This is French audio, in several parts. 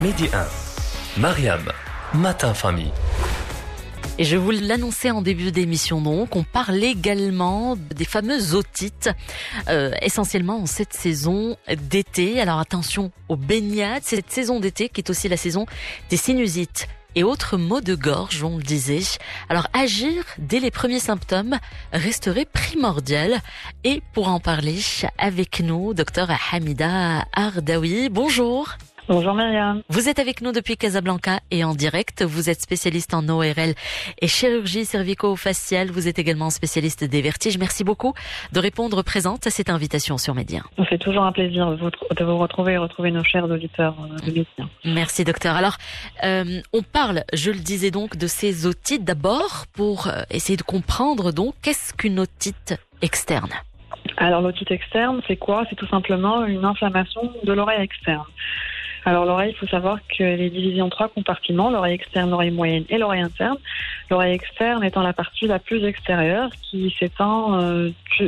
Midi 1, Mariam, Matin Famille. Et je vous l'annonçais en début d'émission, donc, on parle également des fameuses otites, essentiellement en cette saison d'été. Alors attention aux baignades, cette saison d'été qui est aussi la saison des sinusites et autres maux de gorge, on le disait. Alors agir dès les premiers symptômes resterait primordial. Et pour en parler avec nous, docteur Hamida Ardaoui, bonjour. Bonjour Myriam. Vous êtes avec nous depuis Casablanca et en direct. Vous êtes spécialiste en ORL et chirurgie cervico-faciale. Vous êtes également spécialiste des vertiges. Merci beaucoup de répondre présente à cette invitation sur Média. Ça fait toujours un plaisir de vous retrouver et retrouver nos chers auditeurs de Média. Merci docteur. Alors, on parle, je le disais donc, de ces otites d'abord pour essayer de comprendre donc qu'est-ce qu'une otite externe. Alors l'otite externe, c'est quoi ? C'est tout simplement une inflammation de l'oreille externe. Alors l'oreille, il faut savoir qu'elle est divisée en 3 compartiments, l'oreille externe, l'oreille moyenne et l'oreille interne. L'oreille externe étant la partie la plus extérieure qui s'étend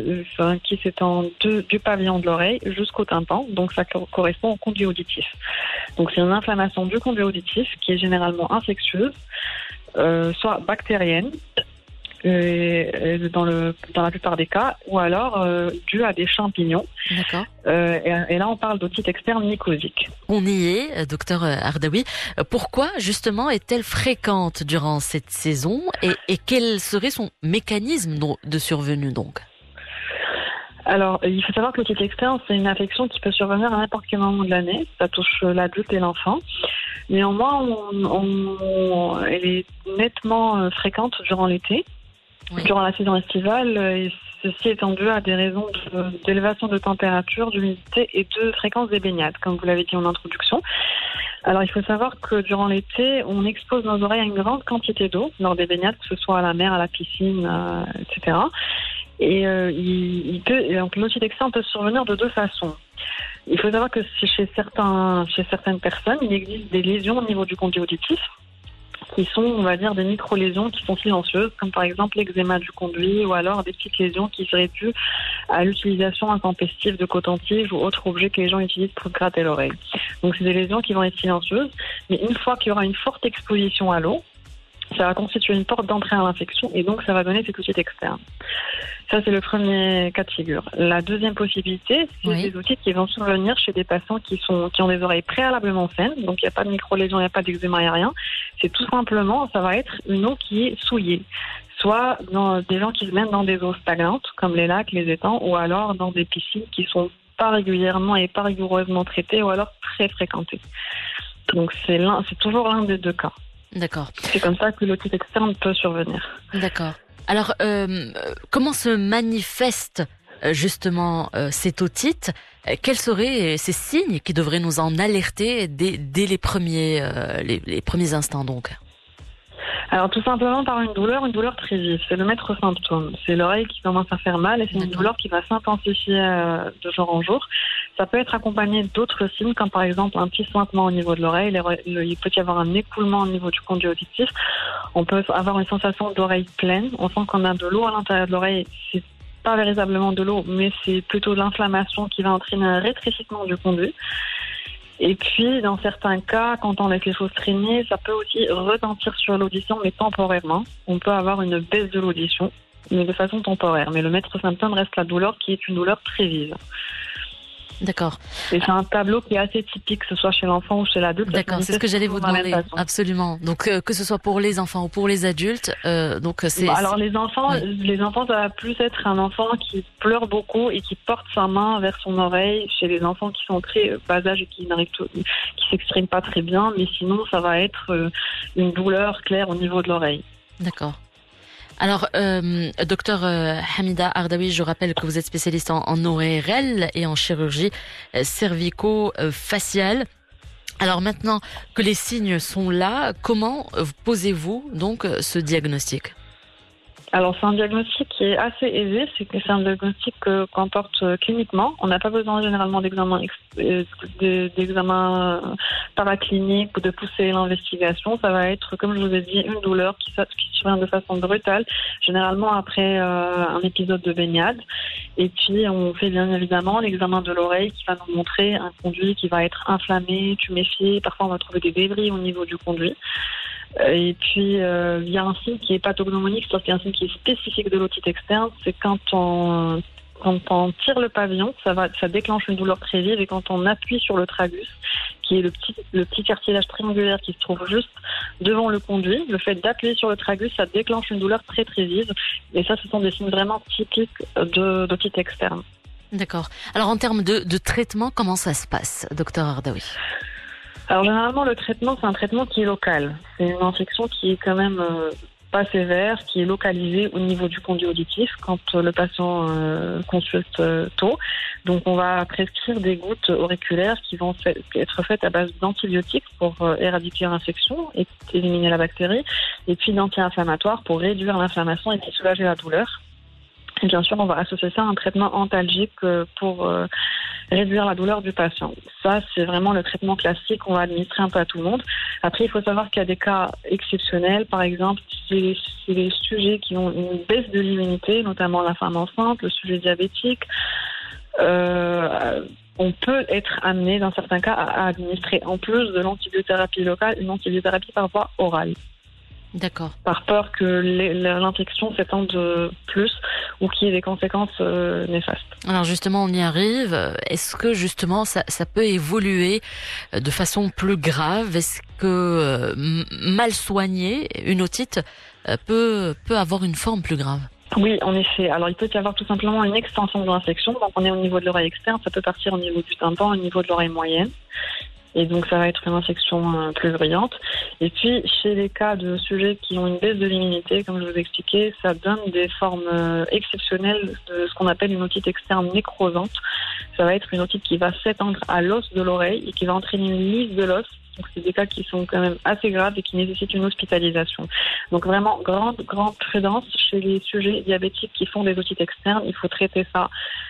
du pavillon de l'oreille jusqu'au tympan, donc ça correspond au conduit auditif. Donc c'est une inflammation du conduit auditif qui est généralement infectieuse, soit bactérienne, dans la plupart des cas, ou alors dû à des champignons. D'accord. Et là, on parle d'otite externe mycosique. On y est, docteur Ardaoui. Pourquoi, justement, est-elle fréquente durant cette saison et quel serait son mécanisme de survenue, donc ? Alors, il faut savoir que l'otite externe, c'est une affection qui peut survenir à n'importe quel moment de l'année. Ça touche l'adulte et l'enfant. Néanmoins, elle est nettement fréquente durant l'été. Oui. Durant la saison estivale, et ceci étant dû à des raisons d'élévation de température, d'humidité et de fréquence des baignades, comme vous l'avez dit en introduction. Alors il faut savoir que durant l'été, on expose nos oreilles à une grande quantité d'eau lors des baignades, que ce soit à la mer, à la piscine, etc. Et donc l'otite externe peut survenir de 2 façons. Il faut savoir que chez certaines personnes, il existe des lésions au niveau du conduit auditif, qui sont, on va dire, des micro-lésions qui sont silencieuses, comme par exemple l'eczéma du conduit ou alors des petites lésions qui seraient dues à l'utilisation intempestive de coton-tige ou autres objets que les gens utilisent pour gratter l'oreille. Donc c'est des lésions qui vont être silencieuses, mais une fois qu'il y aura une forte exposition à l'eau, ça va constituer une porte d'entrée à l'infection et donc ça va donner cette otite externe. Ça, c'est le premier cas de figure. La deuxième possibilité, c'est des otites qui vont survenir chez des patients qui ont des oreilles préalablement saines, donc il n'y a pas de micro-lésions, il n'y a pas d'eczéma, il n'y a rien. C'est tout simplement, ça va être une eau qui est souillée. Soit dans des gens qui se mettent dans des eaux stagnantes, comme les lacs, les étangs, ou alors dans des piscines qui sont pas régulièrement et pas rigoureusement traitées, ou alors très fréquentées. Donc c'est toujours l'un des 2 cas. D'accord. C'est comme ça que l'otite externe peut survenir. D'accord. Alors, comment se manifeste justement cette otite ? Quels seraient ces signes qui devraient nous en alerter dès les premiers instants donc ? Alors tout simplement par une douleur très vive. C'est le maître symptôme. C'est l'oreille qui commence à faire mal et c'est une douleur qui va s'intensifier de jour en jour. Ça peut être accompagné d'autres signes comme par exemple un petit suintement au niveau de l'oreille. Il peut y avoir un écoulement au niveau du conduit auditif. On peut avoir une sensation d'oreille pleine. On sent qu'on a de l'eau à l'intérieur de l'oreille. C'est pas véritablement de l'eau, mais c'est plutôt de l'inflammation qui va entraîner un rétrécissement du conduit. Et puis, dans certains cas, quand on laisse les choses traîner, ça peut aussi retentir sur l'audition, mais temporairement. On peut avoir une baisse de l'audition, mais de façon temporaire. Mais le maître symptôme reste la douleur, qui est une douleur très vive. D'accord. Et c'est un tableau qui est assez typique, que ce soit chez l'enfant ou chez l'adulte. D'accord, c'est ce que j'allais vous demander. Absolument. Donc, que ce soit pour les enfants ou pour les adultes, Alors les enfants, ça va plus être un enfant qui pleure beaucoup et qui porte sa main vers son oreille. Chez les enfants qui sont très bas âge et qui s'expriment pas très bien, mais sinon ça va être une douleur claire au niveau de l'oreille. D'accord. Alors, docteur Hamida Ardaoui, je rappelle que vous êtes spécialiste en ORL et en chirurgie cervico-faciale. Alors maintenant que les signes sont là, comment posez-vous donc ce diagnostic ? Alors, c'est un diagnostic qui est assez aisé. C'est un diagnostic qu'on porte cliniquement. On n'a pas besoin généralement d'examen paraclinique ou de pousser l'investigation. Ça va être, comme je vous ai dit, une douleur qui survient de façon brutale, généralement après un épisode de baignade. Et puis, on fait bien évidemment l'examen de l'oreille qui va nous montrer un conduit qui va être inflammé, tuméfié. Parfois, on va trouver des débris au niveau du conduit. Et puis, il y a un signe qui est pathognomonique, c'est-à-dire qu'il y a un signe qui est spécifique de l'otite externe, c'est quand on tire le pavillon, ça déclenche une douleur très vive, et quand on appuie sur le tragus, qui est le petit cartilage triangulaire qui se trouve juste devant le conduit, le fait d'appuyer sur le tragus, ça déclenche une douleur très très vive, et ça, ce sont des signes vraiment typiques d'otite externe. D'accord. Alors, en termes de traitement, comment ça se passe, docteur Ardaoui? Alors généralement, le traitement, c'est un traitement qui est local. C'est une infection qui est quand même pas sévère, qui est localisée au niveau du conduit auditif quand le patient consulte tôt. Donc on va prescrire des gouttes auriculaires qui vont être faites à base d'antibiotiques pour éradiquer l'infection et éliminer la bactérie, et puis d'anti-inflammatoires pour réduire l'inflammation et puis soulager la douleur. Et bien sûr, on va associer ça à un traitement antalgique pour réduire la douleur du patient. Ça, c'est vraiment le traitement classique qu'on va administrer un peu à tout le monde. Après, il faut savoir qu'il y a des cas exceptionnels. Par exemple, c'est les sujets qui ont une baisse de l'immunité, notamment la femme enceinte, le sujet diabétique. On peut être amené, dans certains cas, à administrer, en plus de l'antibiothérapie locale, une antibiothérapie par voie orale. D'accord. Par peur que l'infection s'étende plus ou qu'il y ait des conséquences néfastes. Alors justement, on y arrive. Est-ce que justement ça peut évoluer de façon plus grave? Est-ce que mal soigné, une otite peut avoir une forme plus grave? Oui, en effet. Alors, il peut y avoir tout simplement une extension de l'infection. Donc, on est au niveau de l'oreille externe. Ça peut partir au niveau du tympan, au niveau de l'oreille moyenne. Et donc, ça va être une infection plus brillante. Et puis, chez les cas de sujets qui ont une baisse de l'immunité, comme je vous expliquais, ça donne des formes exceptionnelles de ce qu'on appelle une otite externe nécrosante. Ça va être une otite qui va s'étendre à l'os de l'oreille et qui va entraîner une lyse de l'os. Donc, c'est des cas qui sont quand même assez graves et qui nécessitent une hospitalisation. Donc, vraiment, grande prudence chez les sujets diabétiques qui font des otites externes. Il faut traiter ça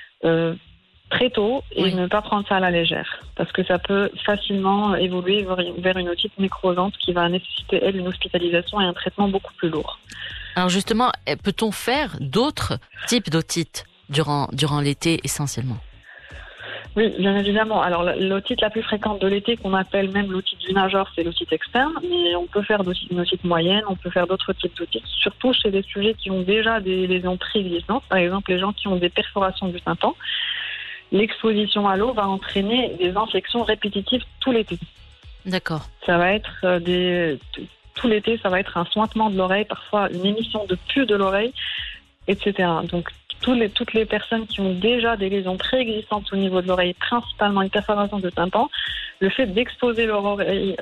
très tôt et ne pas prendre ça à la légère, parce que ça peut facilement évoluer vers une otite nécrosante qui va nécessiter, elle, une hospitalisation et un traitement beaucoup plus lourd. Alors justement, peut-on faire d'autres types d'otites durant l'été essentiellement? Oui, bien évidemment. Alors, l'otite la plus fréquente de l'été, qu'on appelle même l'otite du nageur, c'est l'otite externe. Mais on peut faire une otite moyenne, on peut faire d'autres types d'otites, surtout chez des sujets qui ont déjà des lésions préexistantes. Par exemple, les gens qui ont des perforations du tympan. L'exposition à l'eau va entraîner des infections répétitives tout l'été. D'accord. Ça va être tout l'été, ça va être un sointement de l'oreille, parfois une émission de pus de l'oreille, etc. Donc, toutes les personnes qui ont déjà des lésions préexistantes au niveau de l'oreille, principalement une perforation de tympan, le fait d'exposer leur oreille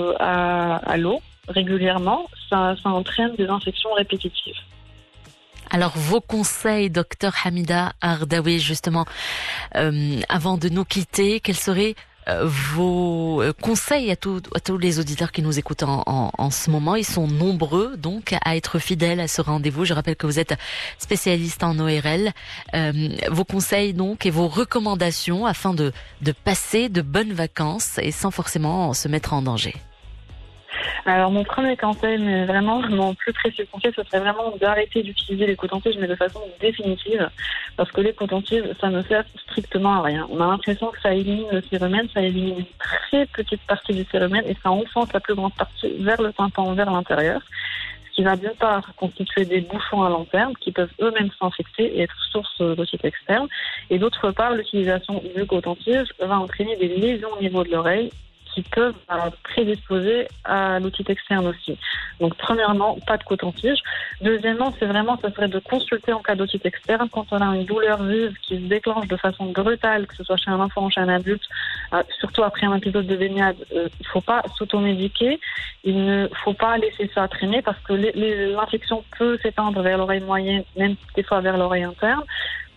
à l'eau régulièrement, ça entraîne des infections répétitives. Alors, vos conseils, docteur Hamida Ardaoui, justement, avant de nous quitter, quels seraient vos conseils à tous les auditeurs qui nous écoutent en ce moment? Ils sont nombreux, donc, à être fidèles à ce rendez-vous. Je rappelle que vous êtes spécialiste en ORL. Vos conseils, donc, et vos recommandations afin de passer de bonnes vacances et sans forcément se mettre en danger. Alors, mon premier conseil, mais vraiment mon plus précieux conseil, ce serait vraiment d'arrêter d'utiliser les cotons-tiges, mais de façon définitive, parce que les cotons-tiges, ça ne sert strictement à rien. On a l'impression que ça élimine le cérumen, ça élimine une très petite partie du cérumen et ça enfonce la plus grande partie vers le tympan, vers l'intérieur, ce qui va d'une part constituer des bouchons à long terme qui peuvent eux-mêmes s'infecter et être source d'otite externe, et d'autre part, l'utilisation du coton-tige va entraîner des lésions au niveau de l'oreille qui peuvent prédisposer à l'otite externe aussi. Donc, premièrement, pas de coton-tige. Deuxièmement, ça serait de consulter en cas d'otite externe quand on a une douleur vive qui se déclenche de façon brutale, que ce soit chez un enfant ou chez un adulte, surtout après un épisode de baignade. Il ne faut pas s'automédiquer, il ne faut pas laisser ça traîner parce que l'infection peut s'étendre vers l'oreille moyenne, même des fois vers l'oreille interne.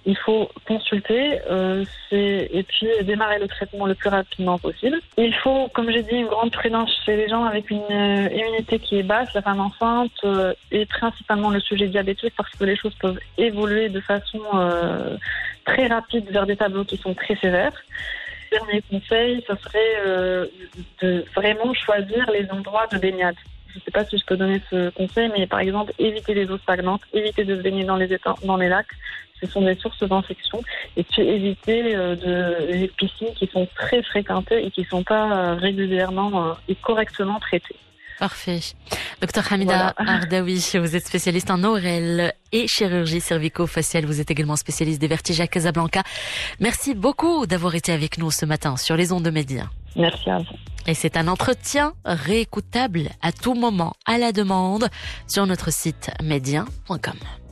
il faut consulter et puis démarrer le traitement le plus rapidement possible. Il faut, comme j'ai dit, une grande prudence chez les gens avec une immunité qui est basse, la femme enceinte et principalement le sujet diabétique parce que les choses peuvent évoluer de façon très rapide vers des tableaux qui sont très sévères. Dernier conseil, ce serait de vraiment choisir les endroits de baignade. Je ne sais pas si je peux donner ce conseil, mais par exemple, éviter les eaux stagnantes, éviter de se baigner dans les lacs. Ce sont des sources d'infection. Et puis éviter les piscines qui sont très fréquentées et qui ne sont pas régulièrement et correctement traitées. Parfait. Docteur Hamida Ardaoui, vous êtes spécialiste en ORL et chirurgie cervico-faciale. Vous êtes également spécialiste des vertiges à Casablanca. Merci beaucoup d'avoir été avec nous ce matin sur les ondes de Média. Merci à vous. Et c'est un entretien réécoutable à tout moment, à la demande, sur notre site média.com.